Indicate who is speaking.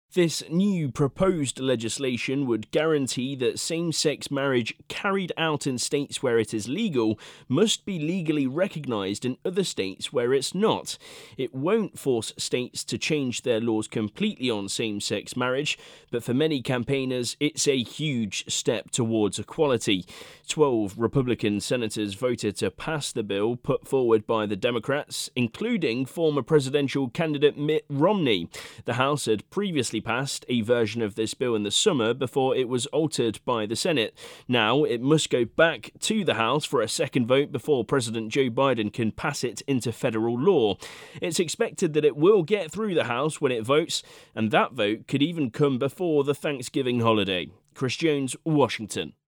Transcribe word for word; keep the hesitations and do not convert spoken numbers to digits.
Speaker 1: This new proposed legislation would guarantee that same-sex marriage carried out in states where it is legal must be legally recognised in other states where it's not. It won't force states to change their laws completely on same-sex marriage, but for many campaigners, it's a huge step towards equality. Twelve Republican senators voted to pass the bill put forward by the Democrats, including former presidential candidate Mitt Romney. The House had previously passed a version of this bill in the summer before it was altered by the Senate. Now it must go back to the House for a second vote before President Joe Biden can pass it into federal law. It's expected that it will get through the House when it votes, and that vote could even come before the Thanksgiving holiday. Chris Jones, Washington.